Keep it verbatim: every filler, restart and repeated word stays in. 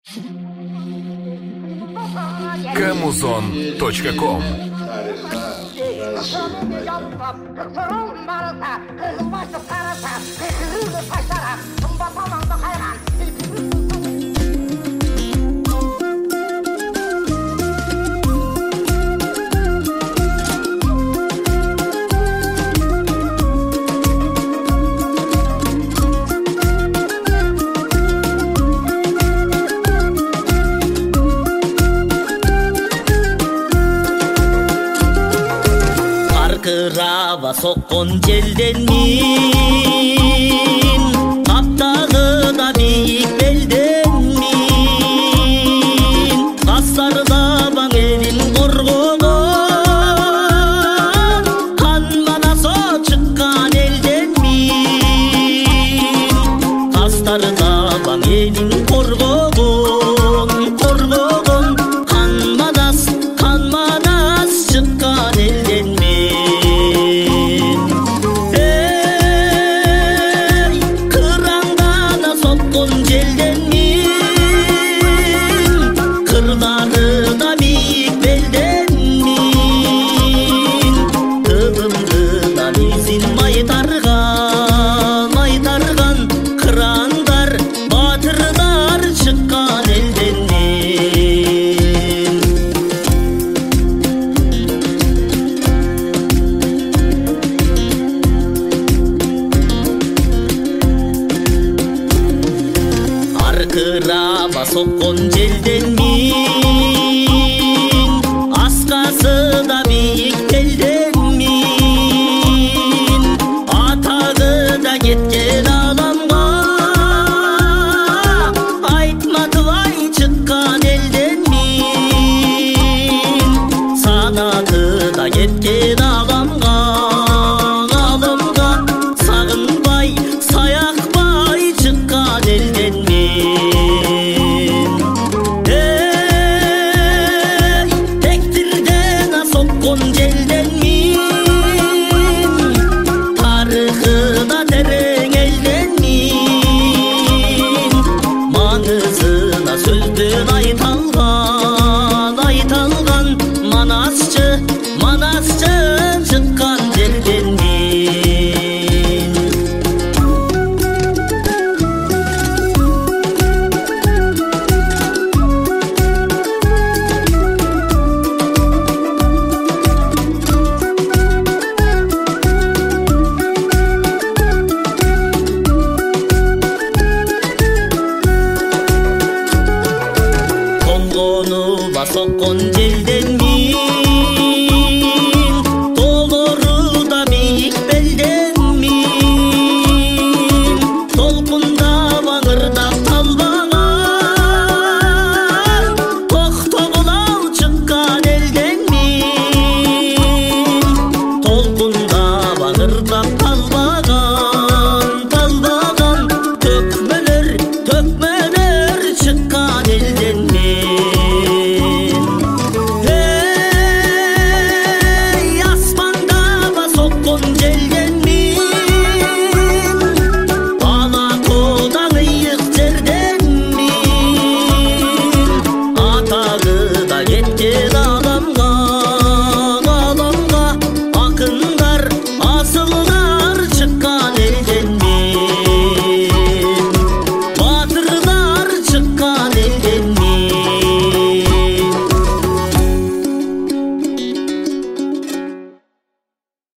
камузон точка ком. Аркырава соққан желден мен, таптағыда биік белден мен, қастарда баң елін қорғаған, қанманасы шыққан елден мен, қастарда баң елін қорғаған, қорғаған, қанманас, қанманас шыққан елден мен. Аркырава соққан желден мен, асқасы да биік белден мен, атағы да кеткен адамға айтматылай шыққан елден мен, санаты да кеткен адамға адамға сағынбай саяқпай шыққан елден мен. Желден мен, тарихы да терең елден мен, маңызына сөзден айталған, айталған, манасчы, манасчы шыққан желден мен. Соққан желден